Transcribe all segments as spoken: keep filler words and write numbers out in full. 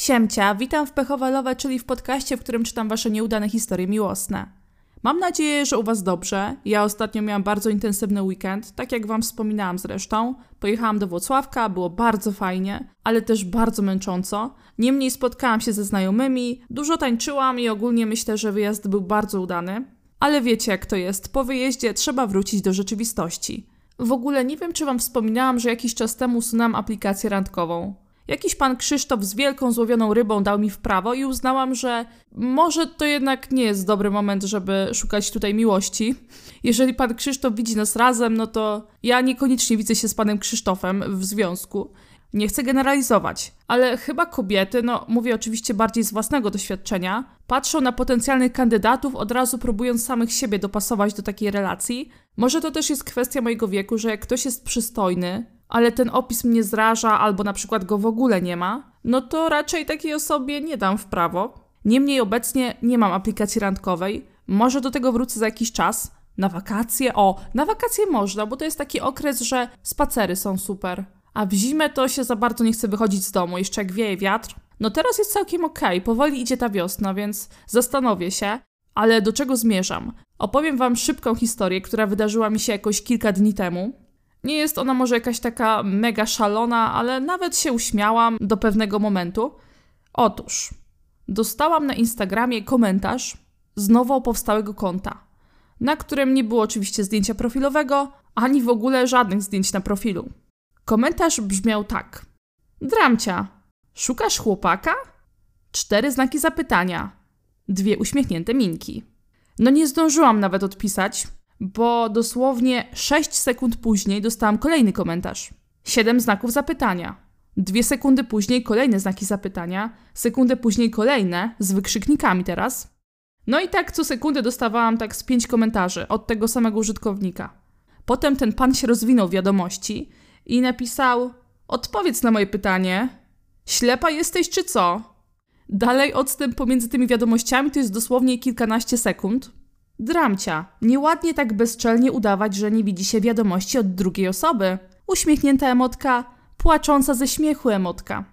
Siemcia, witam w Pechowalowe, czyli w podcaście, w którym czytam wasze nieudane historie miłosne. Mam nadzieję, że u was dobrze. Ja ostatnio miałam bardzo intensywny weekend, tak jak wam wspominałam zresztą. Pojechałam do Włocławka, było bardzo fajnie, ale też bardzo męcząco. Niemniej spotkałam się ze znajomymi, dużo tańczyłam i ogólnie myślę, że wyjazd był bardzo udany. Ale wiecie jak to jest, po wyjeździe trzeba wrócić do rzeczywistości. W ogóle nie wiem, czy wam wspominałam, że jakiś czas temu usunęłam aplikację randkową. Jakiś pan Krzysztof z wielką złowioną rybą dał mi w prawo i uznałam, że może to jednak nie jest dobry moment, żeby szukać tutaj miłości. Jeżeli pan Krzysztof widzi nas razem, no to ja niekoniecznie widzę się z panem Krzysztofem w związku. Nie chcę generalizować, ale chyba kobiety, no mówię oczywiście bardziej z własnego doświadczenia, patrzą na potencjalnych kandydatów od razu próbując samych siebie dopasować do takiej relacji. Może to też jest kwestia mojego wieku, że jak ktoś jest przystojny, ale ten opis mnie zraża albo na przykład go w ogóle nie ma, no to raczej takiej osobie nie dam w prawo. Niemniej obecnie nie mam aplikacji randkowej, może do tego wrócę za jakiś czas. Na wakacje, o, na wakacje można, bo to jest taki okres, że spacery są super. A w zimę to się za bardzo nie chce wychodzić z domu, jeszcze jak wieje wiatr. No teraz jest całkiem okej, powoli idzie ta wiosna, więc zastanowię się. Ale do czego zmierzam? Opowiem wam szybką historię, która wydarzyła mi się jakoś kilka dni temu. Nie jest ona może jakaś taka mega szalona, ale nawet się uśmiałam do pewnego momentu. Otóż, dostałam na Instagramie komentarz z nowo powstałego konta, na którym nie było oczywiście zdjęcia profilowego, ani w ogóle żadnych zdjęć na profilu. Komentarz brzmiał tak. Dramcia, szukasz chłopaka? Cztery znaki zapytania. Dwie uśmiechnięte minki. No nie zdążyłam nawet odpisać, bo dosłownie sześć sekund później dostałam kolejny komentarz. Siedem znaków zapytania. Dwie sekundy później kolejne znaki zapytania. Sekundę później kolejne, z wykrzyknikami teraz. No i tak co sekundę dostawałam tak z pięć komentarzy od tego samego użytkownika. Potem ten pan się rozwinął w wiadomości i napisał: odpowiedz na moje pytanie. Ślepa jesteś czy co? Dalej odstęp pomiędzy tymi wiadomościami to jest dosłownie kilkanaście sekund. Dramcia, nieładnie tak bezczelnie udawać, że nie widzi się wiadomości od drugiej osoby. Uśmiechnięta emotka, płacząca ze śmiechu emotka.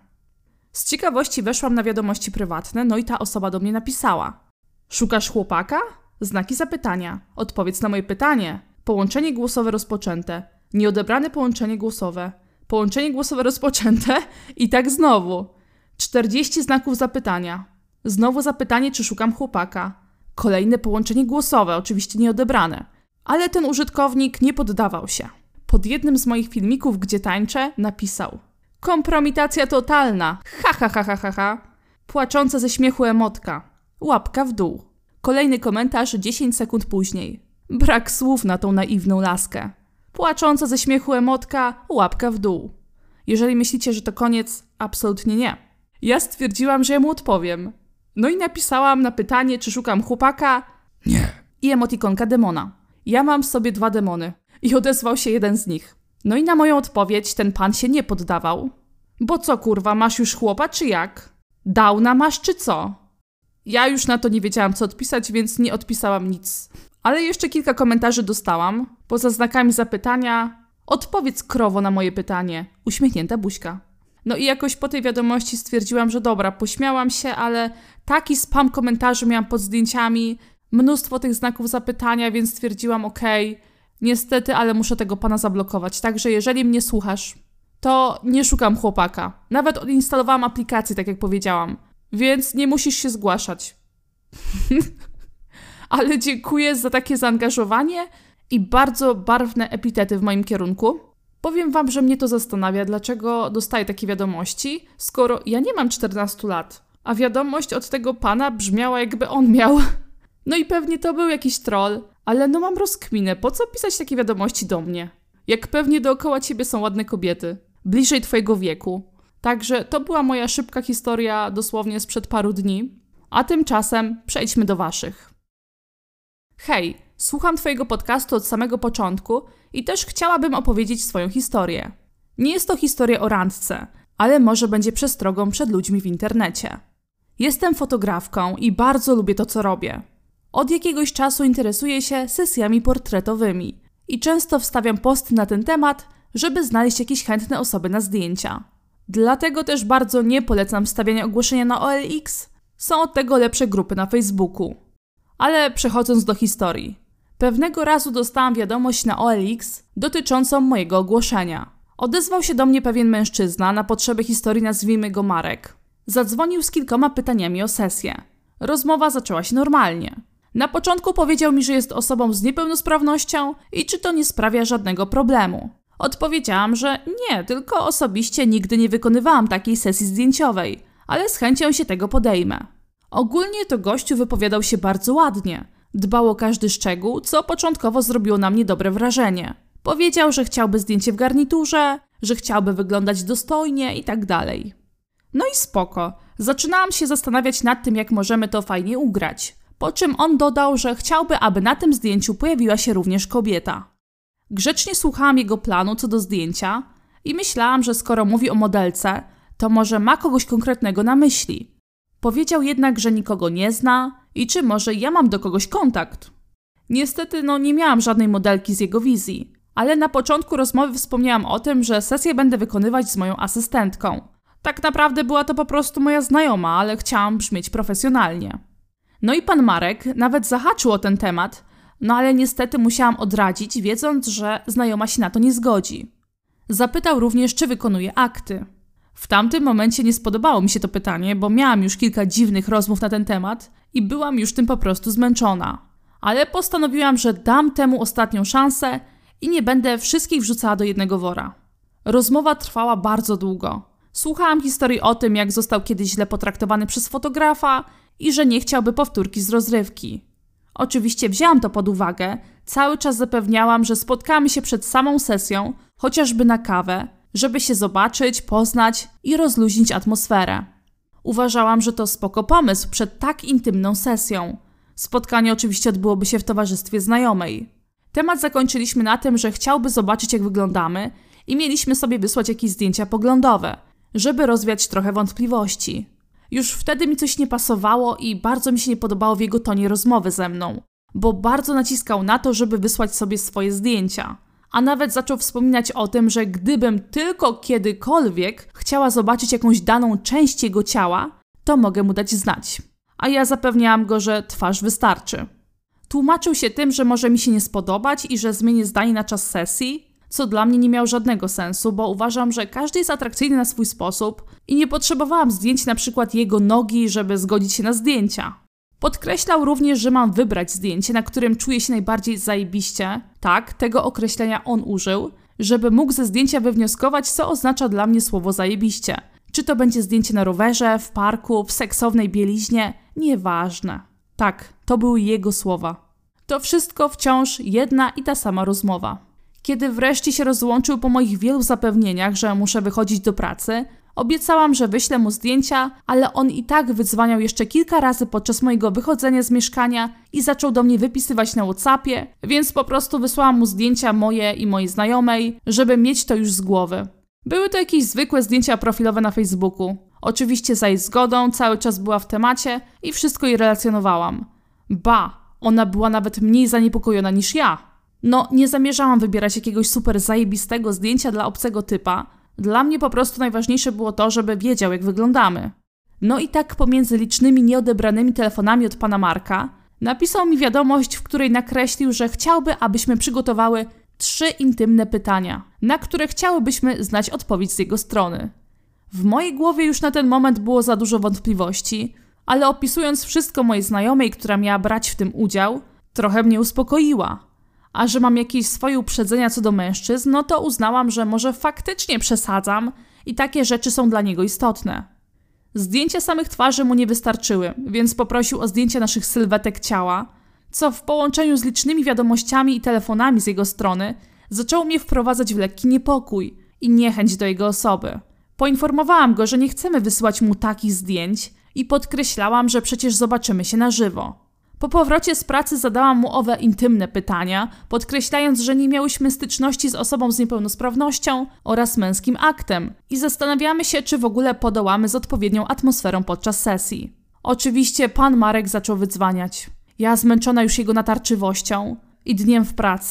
Z ciekawości weszłam na wiadomości prywatne, no i ta osoba do mnie napisała. Szukasz chłopaka? Znaki zapytania. Odpowiedz na moje pytanie. Połączenie głosowe rozpoczęte. Nieodebrane połączenie głosowe. Połączenie głosowe rozpoczęte i tak znowu. czterdzieści znaków zapytania. Znowu zapytanie, czy szukam chłopaka. Kolejne połączenie głosowe, oczywiście nieodebrane. Ale ten użytkownik nie poddawał się. Pod jednym z moich filmików, gdzie tańczę, napisał: kompromitacja totalna, ha ha ha ha ha ha. Płacząca ze śmiechu emotka. Łapka w dół. Kolejny komentarz dziesięć sekund później. Brak słów na tą naiwną laskę. Płacząca ze śmiechu emotka, łapka w dół. Jeżeli myślicie, że to koniec, absolutnie nie. Ja stwierdziłam, że ja mu odpowiem. No i napisałam na pytanie, czy szukam chłopaka, nie. I emotikonka demona. Ja mam w sobie dwa demony. I odezwał się jeden z nich. No i na moją odpowiedź ten pan się nie poddawał. Bo co kurwa, masz już chłopa czy jak? Downa masz czy co? Ja już na to nie wiedziałam co odpisać, więc nie odpisałam nic. Ale jeszcze kilka komentarzy dostałam. Poza znakami zapytania: odpowiedz krowo na moje pytanie. Uśmiechnięta buźka. No i jakoś po tej wiadomości stwierdziłam, że dobra, pośmiałam się, ale taki spam komentarzy miałam pod zdjęciami, mnóstwo tych znaków zapytania, więc stwierdziłam, okej, okay, niestety, ale muszę tego pana zablokować. Także jeżeli mnie słuchasz, to nie szukam chłopaka. Nawet odinstalowałam aplikację, tak jak powiedziałam, więc nie musisz się zgłaszać. Ale dziękuję za takie zaangażowanie i bardzo barwne epitety w moim kierunku. Powiem wam, że mnie to zastanawia, dlaczego dostaję takie wiadomości, skoro ja nie mam czternastu lat, a wiadomość od tego pana brzmiała, jakby on miał. No i pewnie to był jakiś troll, ale no mam rozkminę, po co pisać takie wiadomości do mnie? Jak pewnie dookoła ciebie są ładne kobiety, bliżej twojego wieku. Także to była moja szybka historia dosłownie sprzed paru dni, a tymczasem przejdźmy do waszych. Hej, słucham twojego podcastu od samego początku i też chciałabym opowiedzieć swoją historię. Nie jest to historia o randce, ale może będzie przestrogą przed ludźmi w internecie. Jestem fotografką i bardzo lubię to, co robię. Od jakiegoś czasu interesuję się sesjami portretowymi i często wstawiam posty na ten temat, żeby znaleźć jakieś chętne osoby na zdjęcia. Dlatego też bardzo nie polecam wstawiania ogłoszenia na O L X. Są od tego lepsze grupy na Facebooku. Ale przechodząc do historii. Pewnego razu dostałam wiadomość na O L X dotyczącą mojego ogłoszenia. Odezwał się do mnie pewien mężczyzna, na potrzeby historii nazwijmy go Marek. Zadzwonił z kilkoma pytaniami o sesję. Rozmowa zaczęła się normalnie. Na początku powiedział mi, że jest osobą z niepełnosprawnością i czy to nie sprawia żadnego problemu. Odpowiedziałam, że nie, tylko osobiście nigdy nie wykonywałam takiej sesji zdjęciowej, ale z chęcią się tego podejmę. Ogólnie to gościu wypowiadał się bardzo ładnie. Dbał o każdy szczegół, co początkowo zrobiło na mnie dobre wrażenie. Powiedział, że chciałby zdjęcie w garniturze, że chciałby wyglądać dostojnie i tak dalej. No i spoko. Zaczynałam się zastanawiać nad tym, jak możemy to fajnie ugrać. Po czym on dodał, że chciałby, aby na tym zdjęciu pojawiła się również kobieta. Grzecznie słuchałam jego planu co do zdjęcia i myślałam, że skoro mówi o modelce, to może ma kogoś konkretnego na myśli. Powiedział jednak, że nikogo nie zna i czy może ja mam do kogoś kontakt. Niestety, no nie miałam żadnej modelki z jego wizji, ale na początku rozmowy wspomniałam o tym, że sesję będę wykonywać z moją asystentką. Tak naprawdę była to po prostu moja znajoma, ale chciałam brzmieć profesjonalnie. No i pan Marek nawet zahaczył o ten temat, no ale niestety musiałam odradzić, wiedząc, że znajoma się na to nie zgodzi. Zapytał również, czy wykonuje akty. W tamtym momencie nie spodobało mi się to pytanie, bo miałam już kilka dziwnych rozmów na ten temat i byłam już tym po prostu zmęczona. Ale postanowiłam, że dam temu ostatnią szansę i nie będę wszystkich wrzucała do jednego wora. Rozmowa trwała bardzo długo. Słuchałam historii o tym, jak został kiedyś źle potraktowany przez fotografa i że nie chciałby powtórki z rozrywki. Oczywiście wzięłam to pod uwagę, cały czas zapewniałam, że spotkamy się przed samą sesją, chociażby na kawę, żeby się zobaczyć, poznać i rozluźnić atmosferę. Uważałam, że to spoko pomysł przed tak intymną sesją. Spotkanie oczywiście odbyłoby się w towarzystwie znajomej. Temat zakończyliśmy na tym, że chciałby zobaczyć, jak wyglądamy i mieliśmy sobie wysłać jakieś zdjęcia poglądowe, żeby rozwiać trochę wątpliwości. Już wtedy mi coś nie pasowało i bardzo mi się nie podobało w jego tonie rozmowy ze mną, bo bardzo naciskał na to, żeby wysłać sobie swoje zdjęcia. A nawet zaczął wspominać o tym, że gdybym tylko kiedykolwiek chciała zobaczyć jakąś daną część jego ciała, to mogę mu dać znać. A ja zapewniałam go, że twarz wystarczy. Tłumaczył się tym, że może mi się nie spodobać i że zmienię zdanie na czas sesji, co dla mnie nie miało żadnego sensu, bo uważam, że każdy jest atrakcyjny na swój sposób i nie potrzebowałam zdjęć na przykład jego nogi, żeby zgodzić się na zdjęcia. Podkreślał również, że mam wybrać zdjęcie, na którym czuję się najbardziej zajebiście. Tak, tego określenia on użył, żeby mógł ze zdjęcia wywnioskować, co oznacza dla mnie słowo zajebiście. Czy to będzie zdjęcie na rowerze, w parku, w seksownej bieliźnie? Nieważne. Tak, to były jego słowa. To wszystko wciąż jedna i ta sama rozmowa. Kiedy wreszcie się rozłączył po moich wielu zapewnieniach, że muszę wychodzić do pracy, obiecałam, że wyślę mu zdjęcia, ale on i tak wydzwaniał jeszcze kilka razy podczas mojego wychodzenia z mieszkania i zaczął do mnie wypisywać na WhatsAppie, więc po prostu wysłałam mu zdjęcia moje i mojej znajomej, żeby mieć to już z głowy. Były to jakieś zwykłe zdjęcia profilowe na Facebooku. Oczywiście za jej zgodą, cały czas była w temacie i wszystko jej relacjonowałam. Ba, ona była nawet mniej zaniepokojona niż ja. No, nie zamierzałam wybierać jakiegoś super zajebistego zdjęcia dla obcego typa. Dla mnie po prostu najważniejsze było to, żeby wiedział, jak wyglądamy. No i tak pomiędzy licznymi nieodebranymi telefonami od pana Marka napisał mi wiadomość, w której nakreślił, że chciałby, abyśmy przygotowały trzy intymne pytania, na które chciałybyśmy znać odpowiedź z jego strony. W mojej głowie już na ten moment było za dużo wątpliwości, ale opisując wszystko mojej znajomej, która miała brać w tym udział, trochę mnie uspokoiła. A że mam jakieś swoje uprzedzenia co do mężczyzn, no to uznałam, że może faktycznie przesadzam i takie rzeczy są dla niego istotne. Zdjęcia samych twarzy mu nie wystarczyły, więc poprosił o zdjęcia naszych sylwetek ciała, co w połączeniu z licznymi wiadomościami i telefonami z jego strony zaczęło mnie wprowadzać w lekki niepokój i niechęć do jego osoby. Poinformowałam go, że nie chcemy wysyłać mu takich zdjęć i podkreślałam, że przecież zobaczymy się na żywo. Po powrocie z pracy zadałam mu owe intymne pytania, podkreślając, że nie miałyśmy styczności z osobą z niepełnosprawnością oraz męskim aktem i zastanawiamy się, czy w ogóle podołamy z odpowiednią atmosferą podczas sesji. Oczywiście pan Marek zaczął wydzwaniać. Ja, zmęczona już jego natarczywością i dniem w pracy,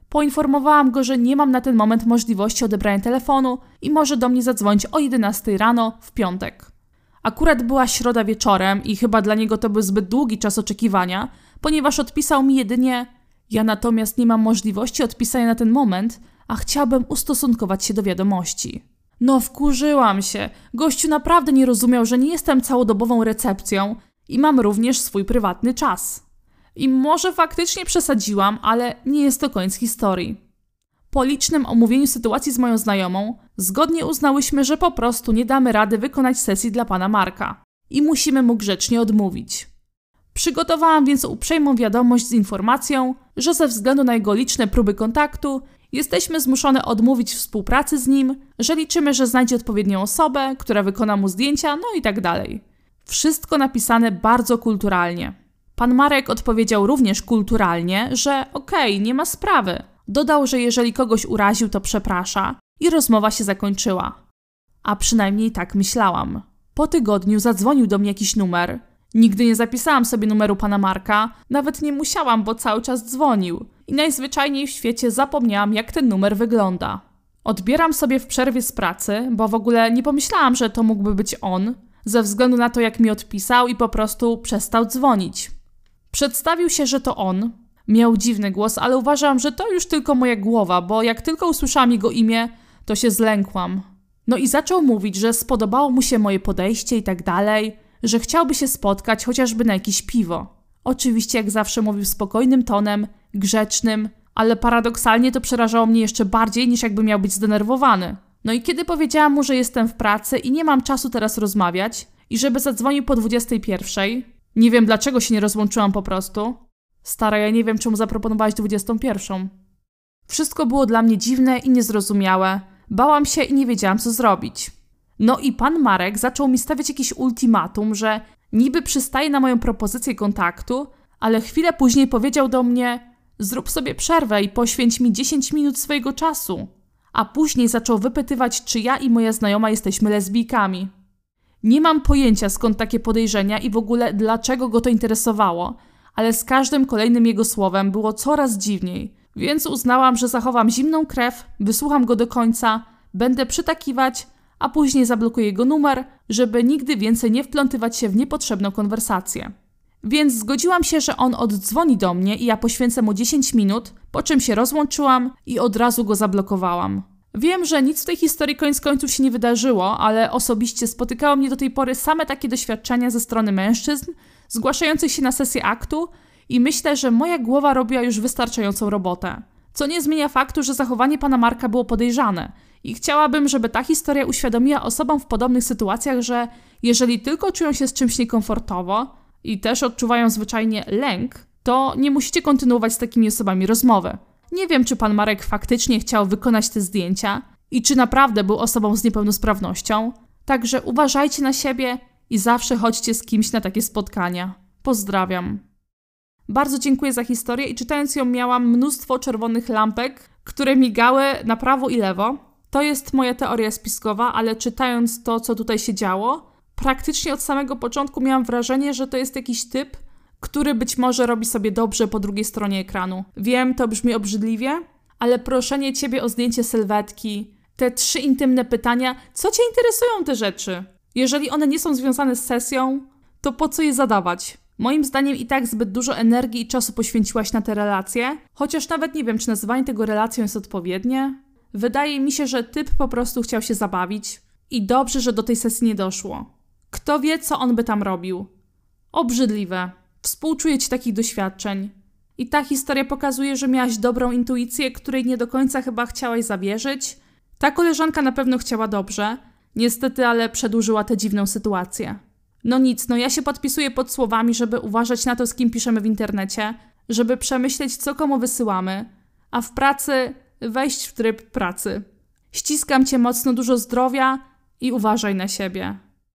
Poinformowałam go, że nie mam na ten moment możliwości odebrania telefonu i może do mnie zadzwonić o jedenastej rano w piątek. Akurat była środa wieczorem i chyba dla niego to był zbyt długi czas oczekiwania, ponieważ odpisał mi jedynie: ja natomiast nie mam możliwości odpisania na ten moment, a chciałbym ustosunkować się do wiadomości. No wkurzyłam się. Gościu naprawdę nie rozumiał, że nie jestem całodobową recepcją i mam również swój prywatny czas. I może faktycznie przesadziłam, ale nie jest to koniec historii. Po licznym omówieniu sytuacji z moją znajomą, zgodnie uznałyśmy, że po prostu nie damy rady wykonać sesji dla pana Marka i musimy mu grzecznie odmówić. Przygotowałam więc uprzejmą wiadomość z informacją, że ze względu na jego liczne próby kontaktu jesteśmy zmuszone odmówić współpracy z nim, że liczymy, że znajdzie odpowiednią osobę, która wykona mu zdjęcia, no i tak dalej. Wszystko napisane bardzo kulturalnie. Pan Marek odpowiedział również kulturalnie, że okej, okay, nie ma sprawy. Dodał, że jeżeli kogoś uraził, to przeprasza i rozmowa się zakończyła. A przynajmniej tak myślałam. Po tygodniu zadzwonił do mnie jakiś numer. Nigdy nie zapisałam sobie numeru pana Marka, nawet nie musiałam, bo cały czas dzwonił. I najzwyczajniej w świecie zapomniałam, jak ten numer wygląda. Odbieram sobie w przerwie z pracy, bo w ogóle nie pomyślałam, że to mógłby być on, ze względu na to, jak mi odpisał i po prostu przestał dzwonić. Przedstawił się, że to on. Miał dziwny głos, ale uważam, że to już tylko moja głowa, bo jak tylko usłyszałam jego imię, to się zlękłam. No i zaczął mówić, że spodobało mu się moje podejście i tak dalej, że chciałby się spotkać chociażby na jakieś piwo. Oczywiście jak zawsze mówił spokojnym tonem, grzecznym, ale paradoksalnie to przerażało mnie jeszcze bardziej, niż jakby miał być zdenerwowany. No i kiedy powiedziałam mu, że jestem w pracy i nie mam czasu teraz rozmawiać i żeby zadzwonił po dwudziestej pierwszej, nie wiem dlaczego się nie rozłączyłam po prostu. Stara, ja nie wiem czemu zaproponowałaś dwudziestą pierwszą. Wszystko było dla mnie dziwne i niezrozumiałe. Bałam się i nie wiedziałam co zrobić. No i pan Marek zaczął mi stawiać jakieś ultimatum, że niby przystaje na moją propozycję kontaktu, ale chwilę później powiedział do mnie: zrób sobie przerwę i poświęć mi dziesięć minut swojego czasu. A później zaczął wypytywać, czy ja i moja znajoma jesteśmy lesbijkami. Nie mam pojęcia skąd takie podejrzenia i w ogóle dlaczego go to interesowało, ale z każdym kolejnym jego słowem było coraz dziwniej, więc uznałam, że zachowam zimną krew, wysłucham go do końca, będę przytakiwać, a później zablokuję jego numer, żeby nigdy więcej nie wplątywać się w niepotrzebną konwersację. Więc zgodziłam się, że on oddzwoni do mnie i ja poświęcę mu dziesięć minut, po czym się rozłączyłam i od razu go zablokowałam. Wiem, że nic w tej historii koniec końców się nie wydarzyło, ale osobiście spotykało mnie do tej pory same takie doświadczenia ze strony mężczyzn zgłaszających się na sesję aktu i myślę, że moja głowa robiła już wystarczającą robotę. Co nie zmienia faktu, że zachowanie pana Marka było podejrzane i chciałabym, żeby ta historia uświadomiła osobom w podobnych sytuacjach, że jeżeli tylko czują się z czymś niekomfortowo i też odczuwają zwyczajnie lęk, to nie musicie kontynuować z takimi osobami rozmowy. Nie wiem, czy pan Marek faktycznie chciał wykonać te zdjęcia i czy naprawdę był osobą z niepełnosprawnością, także uważajcie na siebie i zawsze chodźcie z kimś na takie spotkania. Pozdrawiam. Bardzo dziękuję za historię i czytając ją miałam mnóstwo czerwonych lampek, które migały na prawo i lewo. To jest moja teoria spiskowa, ale czytając to, co tutaj się działo, praktycznie od samego początku miałam wrażenie, że to jest jakiś typ, który być może robi sobie dobrze po drugiej stronie ekranu. Wiem, to brzmi obrzydliwie, ale proszenie ciebie o zdjęcie sylwetki, te trzy intymne pytania, co cię interesują te rzeczy? Jeżeli one nie są związane z sesją, to po co je zadawać? Moim zdaniem i tak zbyt dużo energii i czasu poświęciłaś na te relacje, chociaż nawet nie wiem, czy nazywanie tego relacją jest odpowiednie. Wydaje mi się, że typ po prostu chciał się zabawić i dobrze, że do tej sesji nie doszło. Kto wie, co on by tam robił? Obrzydliwe. Współczuję ci takich doświadczeń. I ta historia pokazuje, że miałaś dobrą intuicję, której nie do końca chyba chciałaś zawierzyć. Ta koleżanka na pewno chciała dobrze. Niestety, ale przedłużyła tę dziwną sytuację. No nic, no ja się podpisuję pod słowami, żeby uważać na to, z kim piszemy w internecie, żeby przemyśleć, co komu wysyłamy, a w pracy wejść w tryb pracy. Ściskam cię mocno, dużo zdrowia i uważaj na siebie.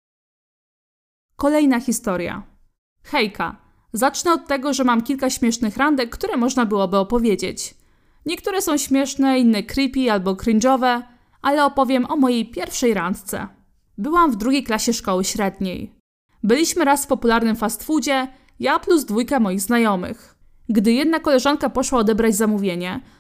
Kolejna historia. Hejka. Zacznę od tego, że mam kilka śmiesznych randek, które można byłoby opowiedzieć. Niektóre są śmieszne, inne creepy albo cringe'owe, ale opowiem o mojej pierwszej randce. Byłam w drugiej klasie szkoły średniej. Byliśmy raz w popularnym fast foodzie, ja plus dwójka moich znajomych. Gdy jedna koleżanka poszła odebrać zamówienie,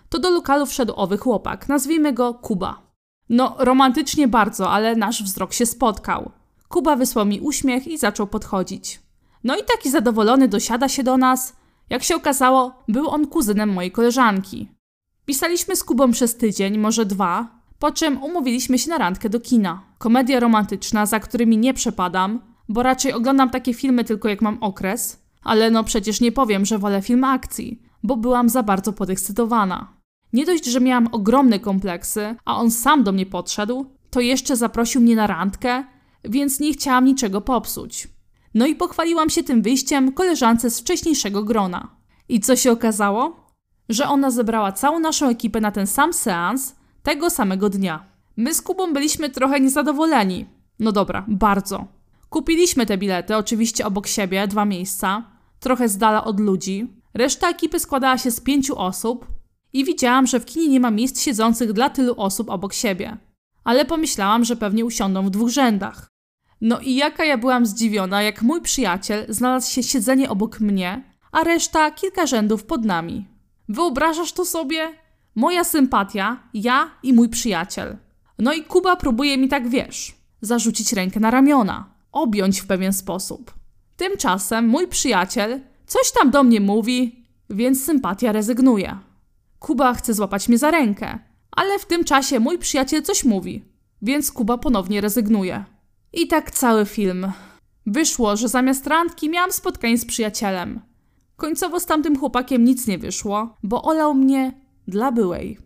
to do lokalu wszedł owy chłopak, nazwijmy go Kuba. No, romantycznie bardzo, ale nasz wzrok się spotkał. Kuba wysłał mi uśmiech i zaczął podchodzić. No i taki zadowolony dosiada się do nas. Jak się okazało, był on kuzynem mojej koleżanki. Pisaliśmy z Kubą przez tydzień, może dwa, po czym umówiliśmy się na randkę do kina. Komedia romantyczna, za którymi nie przepadam, bo raczej oglądam takie filmy tylko jak mam okres, ale no przecież nie powiem, że wolę film akcji, bo byłam za bardzo podekscytowana. Nie dość, że miałam ogromne kompleksy, a on sam do mnie podszedł, to jeszcze zaprosił mnie na randkę, więc nie chciałam niczego popsuć. No i pochwaliłam się tym wyjściem koleżance z wcześniejszego grona. I co się okazało? Że ona zebrała całą naszą ekipę na ten sam seans tego samego dnia. My z Kubą byliśmy trochę niezadowoleni. No dobra, bardzo. Kupiliśmy te bilety, oczywiście obok siebie, dwa miejsca, trochę z dala od ludzi. Reszta ekipy składała się z pięciu osób i widziałam, że w kinie nie ma miejsc siedzących dla tylu osób obok siebie. Ale pomyślałam, że pewnie usiądą w dwóch rzędach. No i jaka ja byłam zdziwiona, jak mój przyjaciel znalazł się siedzenie obok mnie, a reszta kilka rzędów pod nami. Wyobrażasz to sobie? Moja sympatia, ja i mój przyjaciel. No i Kuba próbuje mi tak, wiesz, zarzucić rękę na ramiona, objąć w pewien sposób. Tymczasem mój przyjaciel coś tam do mnie mówi, więc sympatia rezygnuje. Kuba chce złapać mnie za rękę, ale w tym czasie mój przyjaciel coś mówi, więc Kuba ponownie rezygnuje. I tak cały film. Wyszło, że zamiast randki miałam spotkanie z przyjacielem. Końcowo z tamtym chłopakiem nic nie wyszło, bo olał mnie dla byłej.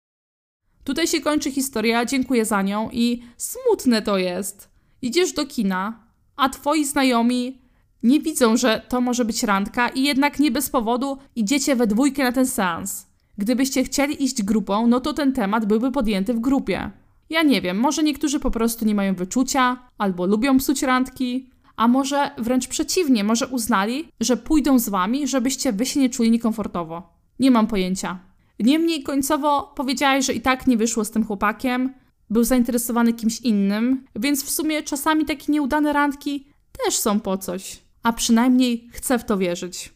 Tutaj się kończy historia, dziękuję za nią i smutne to jest. Idziesz do kina, a twoi znajomi nie widzą, że to może być randka i jednak nie bez powodu idziecie we dwójkę na ten seans. Gdybyście chcieli iść grupą, no to ten temat byłby podjęty w grupie. Ja nie wiem, może niektórzy po prostu nie mają wyczucia, albo lubią psuć randki, a może wręcz przeciwnie, może uznali, że pójdą z wami, żebyście wy się nie czuli niekomfortowo. Nie mam pojęcia. Niemniej końcowo powiedziałeś, że i tak nie wyszło z tym chłopakiem, był zainteresowany kimś innym, więc w sumie czasami takie nieudane randki też są po coś, a przynajmniej chcę w to wierzyć.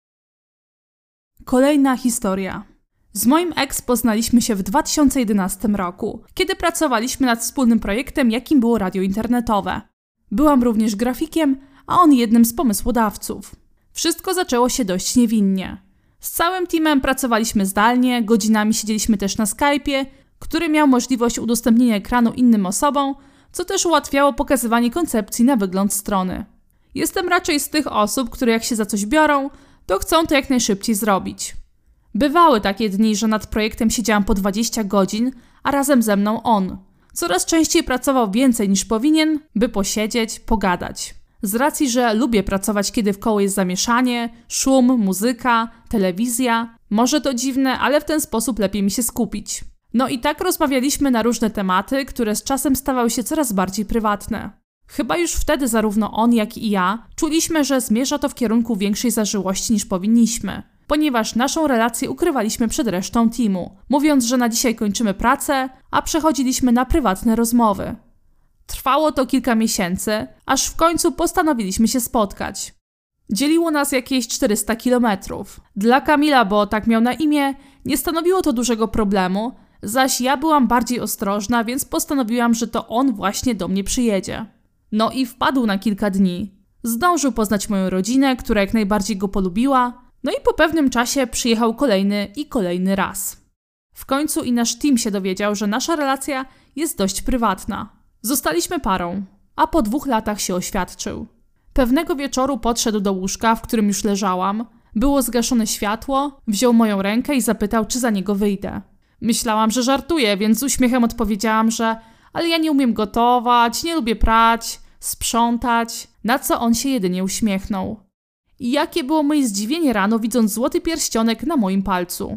Kolejna historia. Z moim ex poznaliśmy się w dwa tysiące jedenastym roku, kiedy pracowaliśmy nad wspólnym projektem, jakim było radio internetowe. Byłam również grafikiem, a on jednym z pomysłodawców. Wszystko zaczęło się dość niewinnie. Z całym teamem pracowaliśmy zdalnie, godzinami siedzieliśmy też na Skype'ie, który miał możliwość udostępnienia ekranu innym osobom, co też ułatwiało pokazywanie koncepcji na wygląd strony. Jestem raczej z tych osób, które jak się za coś biorą, to chcą to jak najszybciej zrobić. Bywały takie dni, że nad projektem siedziałam po dwadzieścia godzin, a razem ze mną on. Coraz częściej pracował więcej niż powinien, by posiedzieć, pogadać. Z racji, że lubię pracować, kiedy wkoło jest zamieszanie, szum, muzyka, telewizja. Może to dziwne, ale w ten sposób lepiej mi się skupić. No i tak rozmawialiśmy na różne tematy, które z czasem stawały się coraz bardziej prywatne. Chyba już wtedy zarówno on, jak i ja czuliśmy, że zmierza to w kierunku większej zażyłości niż powinniśmy, ponieważ naszą relację ukrywaliśmy przed resztą teamu, mówiąc, że na dzisiaj kończymy pracę, a przechodziliśmy na prywatne rozmowy. Trwało to kilka miesięcy, aż w końcu postanowiliśmy się spotkać. Dzieliło nas jakieś czterysta kilometrów. Dla Kamila, bo tak miał na imię, nie stanowiło to dużego problemu, zaś ja byłam bardziej ostrożna, więc postanowiłam, że to on właśnie do mnie przyjedzie. No i wpadł na kilka dni. Zdążył poznać moją rodzinę, która jak najbardziej go polubiła, no i po pewnym czasie przyjechał kolejny i kolejny raz. W końcu i nasz team się dowiedział, że nasza relacja jest dość prywatna. Zostaliśmy parą, a po dwóch latach się oświadczył. Pewnego wieczoru podszedł do łóżka, w którym już leżałam, było zgaszone światło, wziął moją rękę i zapytał, czy za niego wyjdę. Myślałam, że żartuje, więc z uśmiechem odpowiedziałam, że ale ja nie umiem gotować, nie lubię prać, sprzątać, na co on się jedynie uśmiechnął. I jakie było moje zdziwienie rano, widząc złoty pierścionek na moim palcu.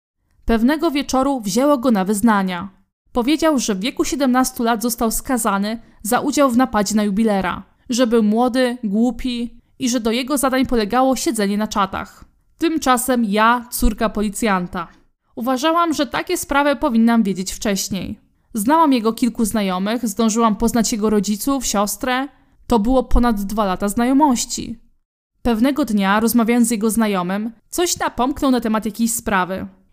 Pewnego wieczoru wzięło go na wyznania. Powiedział, że w wieku siedemnastu lat został skazany za udział w napadzie na jubilera, że był młody, głupi i że do jego zadań polegało siedzenie na czatach. Tymczasem ja, córka policjanta. Uważałam, że takie sprawy powinnam wiedzieć wcześniej. Znałam jego kilku znajomych, zdążyłam poznać jego rodziców, siostrę. To było ponad dwa lata znajomości. Pewnego dnia, rozmawiając z jego znajomym, coś napomknął na temat jakiejś sprawy.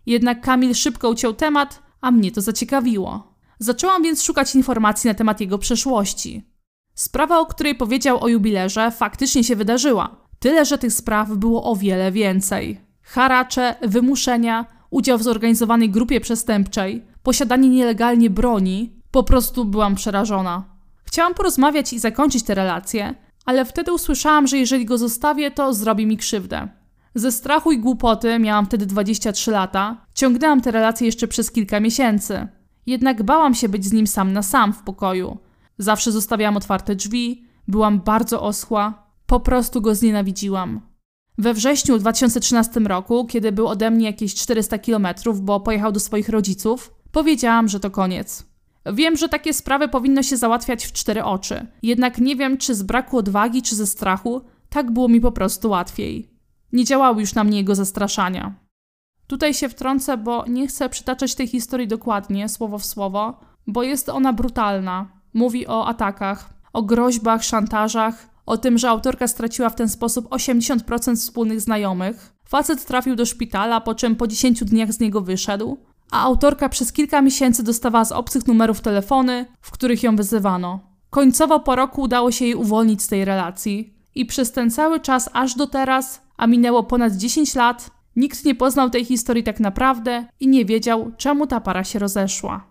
Jednak Kamil szybko uciął temat, a mnie to zaciekawiło. Zaczęłam więc szukać informacji na temat jego przeszłości. Sprawa, o której powiedział o jubilerze, faktycznie się wydarzyła. Tyle, że tych spraw było o wiele więcej. Haracze, wymuszenia, udział w zorganizowanej grupie przestępczej, posiadanie nielegalnie broni. Po prostu byłam przerażona. Chciałam porozmawiać i zakończyć tę relację, ale wtedy usłyszałam, że jeżeli go zostawię, to zrobi mi krzywdę. Ze strachu i głupoty, miałam wtedy dwadzieścia trzy lata, ciągnęłam tę relację jeszcze przez kilka miesięcy. Jednak bałam się być z nim sam na sam w pokoju. Zawsze zostawiałam otwarte drzwi, byłam bardzo oschła, po prostu go znienawidziłam. We wrześniu dwa tysiące trzynastym roku, kiedy był ode mnie jakieś czterysta kilometrów, bo pojechał do swoich rodziców, powiedziałam, że to koniec. Wiem, że takie sprawy powinno się załatwiać w cztery oczy, jednak nie wiem, czy z braku odwagi, czy ze strachu, tak było mi po prostu łatwiej. Nie działały już na mnie jego zastraszania. Tutaj się wtrącę, bo nie chcę przytaczać tej historii dokładnie, słowo w słowo, bo jest ona brutalna. Mówi o atakach, o groźbach, szantażach, o tym, że autorka straciła w ten sposób osiemdziesiąt procent wspólnych znajomych. Facet trafił do szpitala, po czym po dziesięciu dniach z niego wyszedł, a autorka przez kilka miesięcy dostawała z obcych numerów telefony, w których ją wyzywano. Końcowo po roku udało się jej uwolnić z tej relacji i przez ten cały czas aż do teraz, a minęło ponad dziesięć lat, nikt nie poznał tej historii tak naprawdę i nie wiedział, czemu ta para się rozeszła.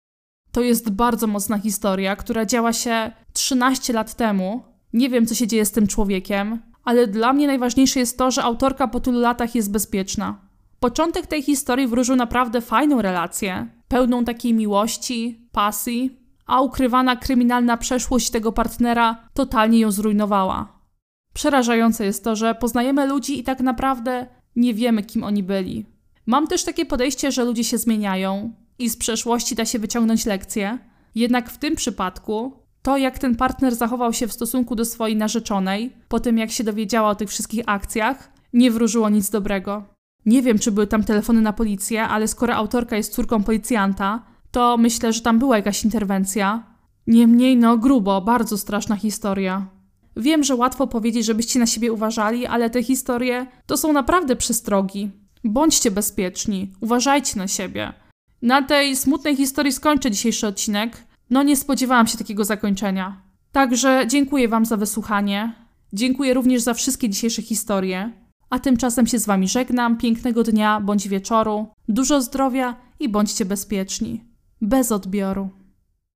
To jest bardzo mocna historia, która działa się trzynaście lat temu. Nie wiem, co się dzieje z tym człowiekiem, ale dla mnie najważniejsze jest to, że autorka po tylu latach jest bezpieczna. Początek tej historii wróżył naprawdę fajną relację, pełną takiej miłości, pasji, a ukrywana kryminalna przeszłość tego partnera totalnie ją zrujnowała. Przerażające jest to, że poznajemy ludzi i tak naprawdę nie wiemy, kim oni byli. Mam też takie podejście, że ludzie się zmieniają i z przeszłości da się wyciągnąć lekcje, jednak w tym przypadku to, jak ten partner zachował się w stosunku do swojej narzeczonej, po tym jak się dowiedziała o tych wszystkich akcjach, nie wróżyło nic dobrego. Nie wiem, czy były tam telefony na policję, ale skoro autorka jest córką policjanta, to myślę, że tam była jakaś interwencja. Niemniej, no grubo, bardzo straszna historia. Wiem, że łatwo powiedzieć, żebyście na siebie uważali, ale te historie to są naprawdę przestrogi. Bądźcie bezpieczni, uważajcie na siebie. Na tej smutnej historii skończę dzisiejszy odcinek. No nie spodziewałam się takiego zakończenia. Także dziękuję Wam za wysłuchanie. Dziękuję również za wszystkie dzisiejsze historie. A tymczasem się z Wami żegnam. Pięknego dnia bądź wieczoru. Dużo zdrowia i bądźcie bezpieczni. Bez odbioru.